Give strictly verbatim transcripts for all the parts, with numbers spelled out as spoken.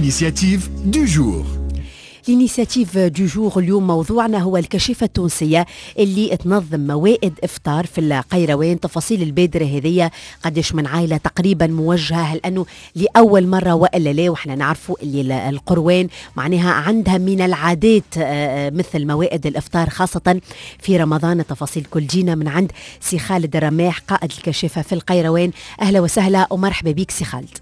l'initiative du jour. الانيسياتيف دو جور اليوم موضوعنا هو الكشافة التونسية اللي تنظم موائد إفطار في القيروان. تفاصيل البادرة هذه قديش من عائلة تقريبا موجهة، هل أنه لأول مرة وإلا لا؟ وإحنا نعرفوا اللي القروان معناها عندها من العادات مثل موائد الإفطار خاصة في رمضان. تفاصيل كل جينا من عند سي خالد الرماح قائد الكشافة في القيروان. أهلا وسهلا ومرحبا بك سي خالد.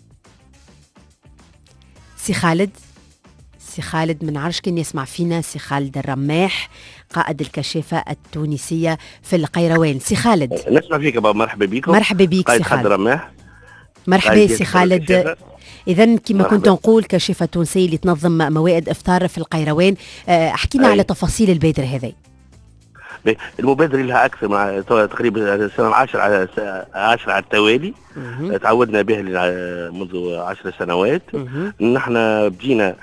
سي خالد سي خالد من عرش كان يسمع فينا. سي خالد الرماح قائد الكشافة التونسية في القيروان. سي خالد نسمع فيك بابا. مرحبا بكم. مرحبا بك سي خالد الرماح. مرحبا سي خالد. إذن كما كنت نقول كشافة تونسية اللي تنظم موائد إفطار في القيروان، احكينا على تفاصيل البادرة هذه. المبادرة لها أكثر مع تقريبا سنة عشر على عشر على التوالي. تعودنا بها منذ عشر سنوات. نحن بدينا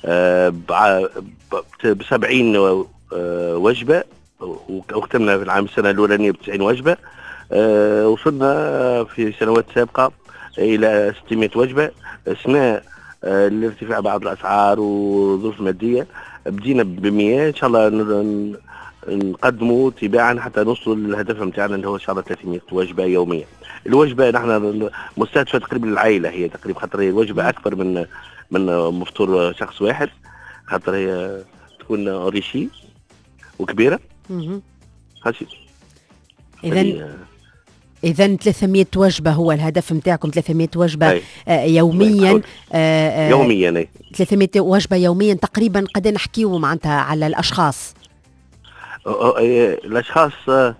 بسبعين وجبة وختمنا في العام السنة الأولانية بتسعين وجبة. وصلنا في سنوات سابقة إلى ستمائة وجبة. أثناء الارتفاع بعض الأسعار وظروف مادية بدينا بمئة. إن شاء الله نقدموا تباعا حتى نوصلوا للهدف متاعنا اللي هو إن شاء الله ثلاثمائة وجبة يوميا. الوجبة نحن مستهدفة تقريبا العائلة، هي تقريبا خاطر هي الوجبة أكبر من من مفطور شخص واحد، خاطر هي تكون اوريشي وكبيره. هاشي اذا اذا ثلاثمائة وجبه هو الهدف نتاعكم. ثلاثمائة وجبه آه يوميا. آه يوميا أي. ثلاثمائة وجبه يوميا تقريبا. قد نحكيو معناتها على الاشخاص؟ الاشخاص آه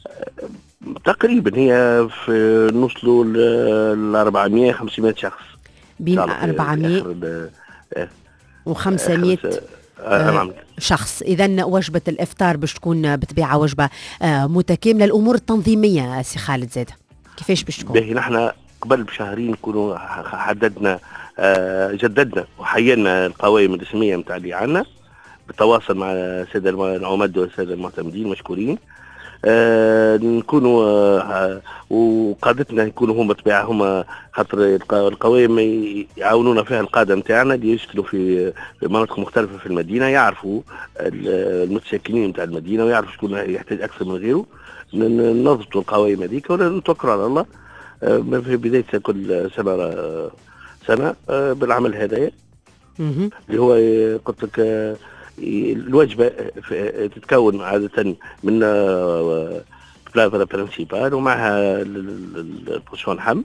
تقريبا هي في نوصلوا ل أربعمائة خمسمائة شخص، بين أربعمائة وخمسمائة آه شخص. إذن وجبة الإفطار باش تكون بطبيعة وجبة آه متكاملة. الأمور التنظيمية سي خالد زاده كيفاش باش تكون؟ باهي نحن قبل بشهرين نكونوا حددنا آه جددنا وحينا القوائم الرسمية متاع اللي عنا بالتواصل مع السادة العمد والسادة المعتمدين مشكورين. آه نكونوا آه وقادتنا يكونوا هم بطبيعة هم خاطر القوائم يعاونونا فيها القادة نتاعنا اللي يشكلوا في مناطق مختلفة في المدينة، يعرفوا المتساكنين نتاع المدينة ويعرفوا شكون يحتاج أكثر من غيره. نضبطوا القوائم هذيك ونتوكلوا على الله آه في بداية كل سنة سنة آه بالعمل هذا اللي هو قلت لك. آه الوجبة تتكون عادة من بلافا برنسيبال ومعها البوشون حم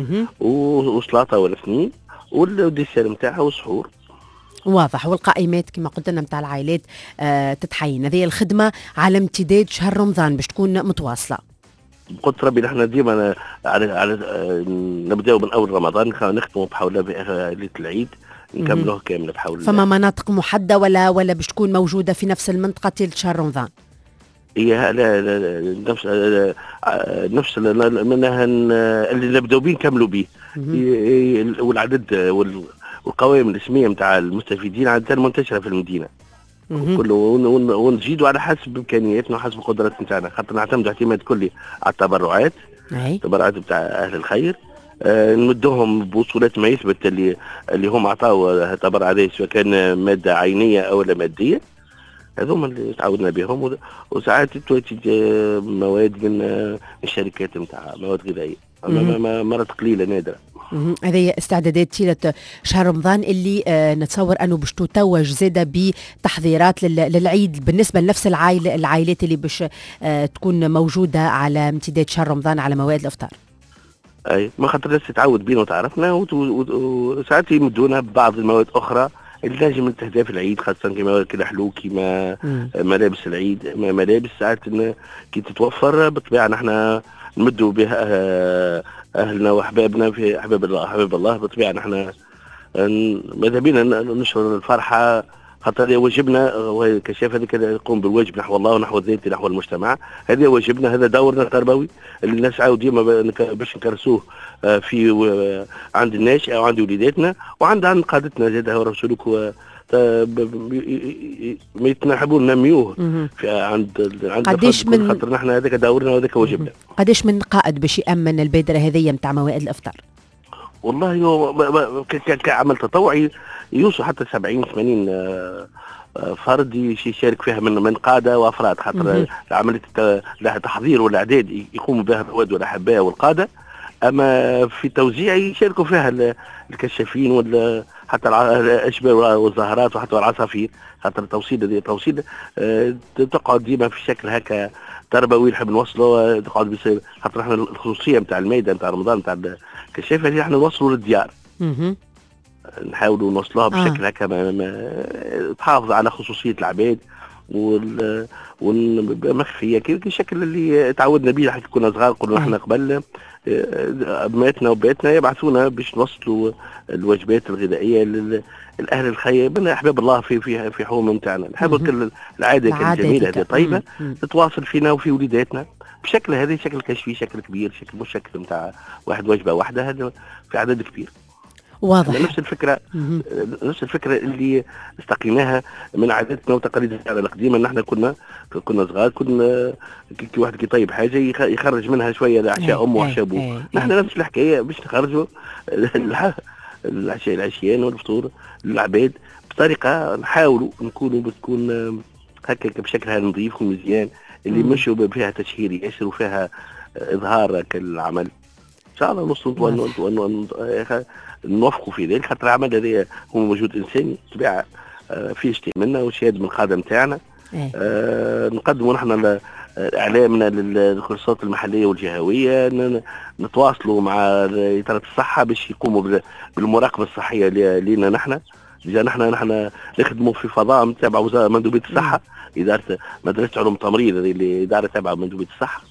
وسلطة ولا اثنين والديسير نتاعها والسحور. واضح. والقائمات كما قلت لنا نتاع العائلات آه تتحين. هذه الخدمة على امتداد شهر رمضان باش تكون متواصلة. قلت ربي نحن ديما على على نبداو من اول رمضان نختموا بحول ليلة العيد نكملوه كامل بحول. فما مناطق محددة ولا ولا باش تكون موجودة في نفس المنطقة طيلة شهر رمضان؟ هي لا لا نفس نفس منها اللي نبداو به نكملوا به. والعدد والقوائم الاسمية نتاع المستفيدين عادة منتشرة في المدينة كله، ونزيدوا على حسب امكانياتنا وحسب القدرات نتاعنا، خاطر نعتمد اعتماد كلي على التبرعات. التبرعات نتاع اهل الخير. آه نمدهم بوصولات ما يثبت اللي اللي هم عطاوا تبرع عليه سواء كان ماده عينيه او لا ماديه. هذوما اللي تعودنا بهم. وساعات تواتي مواد من الشركات نتاع مواد غذائيه مرات قليله نادره. هذه استعدادات طيله شهر رمضان اللي آه نتصور انه باش تتوج زاده بتحضيرات للعيد بالنسبه لنفس العائله العائلات اللي باش آه تكون موجوده على امتداد شهر رمضان على موائد الافطار. اي ما خاطر الناس تتعود بينا وتعرفنا وساعات يمدونا ببعض المواد اخرى اللي لازم ننتهزها في العيد، خاصه كيما كالحلو كيما ملابس العيد. ملابس ساعات كي تتوفر بالطبيعه نحن نمدوا بها اهلنا واحبابنا في احباب الله احباب الله. بالطبيعه نحن ماذا بينا نشعر الفرحه خاطر واجبنا وهي كشافة هذيك نقوم بالواجب نحو الله ونحو الذات نحو المجتمع. هذا واجبنا، هذا دورنا التربوي اللي الناس عاود ديما باش نكرسوه في عند الناشئة او عند وليداتنا وعند عند قادتنا زاد ورسولك ما يتنحبوا ننميوه في عند عند قديش من خاطر نحن هذاك دورنا وهذاك واجبنا. قديش من قائد باش يأمن البادرة هذه نتاع موائد الافطار؟ والله هو كعمل تطوعي يوصل حتى سبعين ثمانين فرد يشارك فيها من من قاده وافراد، خاطر عمليه لها تحضير والاعداد يقوموا بها الرواد والاحباء والقاده. اما في توزيع يشاركوا فيها الكشافين ولا حتى الاشبال والزهرات وحتى العصافير، خاطر التوصيل هذه توصيل أه تقعد ديما في شكل هكا تربوي نحب نوصله، تقعد بيصير خاطر احنا الخصوصيه نتاع الميدان نتاع رمضان نتاع الكشافه هذه احنا نوصلوا للديار. نحاولوا نوصلوها بشكل هكا آه. تحافظ على خصوصيه العباد وال والمخفيه كي الشكل اللي تعودنا به حتى كنا صغار. قلنا احنا قبل ابنائنا وبيتنا يبعثونا باش نوصلوا الوجبات الغذائيه للاهل الخير من احباب الله في في في حوم نتاعنا. نحب العاده الجميله هذه طيبه تتواصل فينا وفي وليداتنا بشكل هذا، شكل كشفي، شكل كبير، شكل مش شكل نتاع واحد وجبه واحده، هذا في عدد كبير. واضح. نفس الفكره مم. نفس الفكره اللي استقيناها من عاداتنا وتقاليدنا القديمه، ان احنا كنا كنا صغار كنا كي واحد كي طيب حاجه يخرج منها شويه لعشاء امه وعشاء ابوه. نحن نفس الحكايه باش نخرجوا العشاء العشيان والفطور للعباد بطريقه نحاولوا نكونوا بتكون هكا بشكلها نظيف ومزيان، اللي مش فيها تشهير ياسر وفيها اظهار كالعمل. ان شاء الله نوصلوا نوفقوا في ذلك، خاطر العمل هذا هو موجود انساني طبيعه فيه شيء منا وشهاده من القاده نتاعنا. آه نقدموا نحن اعلامنا للكورسات المحليه والجهويه، نتواصلوا مع اداره الصحه باش يقوموا بالمراقبه الصحيه لينا نحن. جا نحن نحن نخدموا في فضاء تابع وزاره مندوبيه الصحه، اداره مدرسه علوم التمريض اللي اداره تابعه مندوبيه الصحه،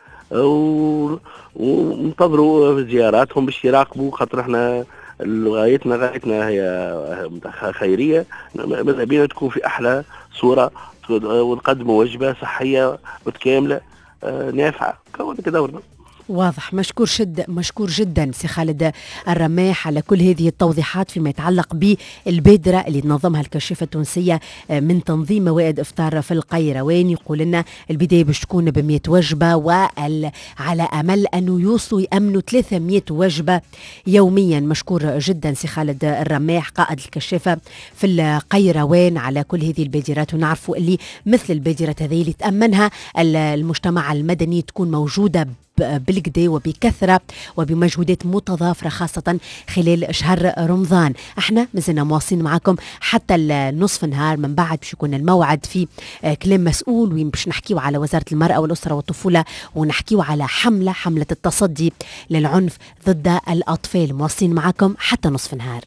وننتظروا زياراتهم باش يراقبوا، خاطر احنا غايتنا غايتنا هي خيريه، ماذا بينا تكون في احلى صوره ونقدموا وجبه صحيه متكامله نافعه كونك دورنا. واضح. مشكور شد مشكور جدا سي خالد الرماح على كل هذه التوضيحات فيما يتعلق بالبادرة اللي تنظمها الكشافة التونسية من تنظيم موائد إفطار في القيروان. يقول لنا البداية باش تكون بمئة وجبة، وعلى أمل أنه يوصلوا يأمنوا ثلاثمئة وجبة يوميا. مشكور جدا سي خالد الرماح قائد الكشافة في القيروان على كل هذه البادرات. ونعرفوا اللي مثل البادرات هذه اللي تأمنها المجتمع المدني تكون موجودة بالكدا وبكثرة وبمجهودات متضافرة خاصة خلال شهر رمضان. احنا مازلنا مواصلين معكم حتى النصف نهار، من بعد باش يكون الموعد في كلام مسؤول وين باش نحكيو على وزارة المرأة والأسرة والطفولة، ونحكيو على حملة حملة التصدي للعنف ضد الأطفال. مواصلين معكم حتى نصف نهار.